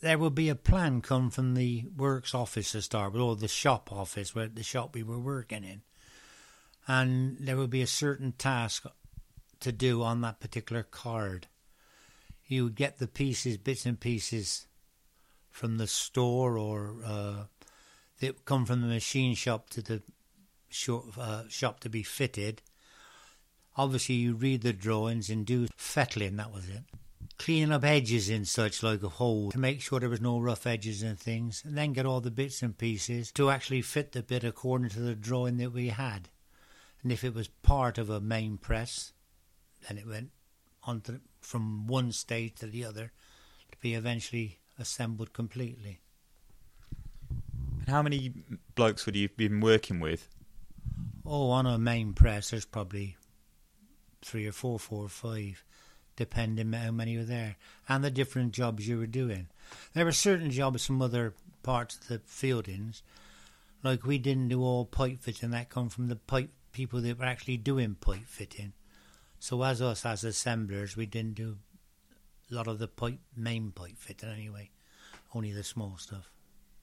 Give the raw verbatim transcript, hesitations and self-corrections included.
there would be a plan come from the works office to start with, or the shop office, where the shop we were working in. And there would be a certain task to do on that particular card. You would get the pieces, bits and pieces from the store, or uh, they come from the machine shop to the shop, uh, shop to be fitted. Obviously, you read the drawings and do fettling, that was it. Cleaning up edges and such, like a hole, to make sure there was no rough edges and things, and then get all the bits and pieces to actually fit the bit according to the drawing that we had. And if it was part of a main press, then it went on to, from one stage to the other to be eventually assembled completely. And how many blokes would you have been working with? Oh, on a main press, there's probably three or four, four or five, depending how many were there, and the different jobs you were doing. There were certain jobs from other parts of the fieldings, like we didn't do all pipe fitting, that come from the pipe people that were actually doing pipe fitting. So as us, as assemblers, we didn't do a lot of the pipe, main pipe fitting anyway, only the small stuff.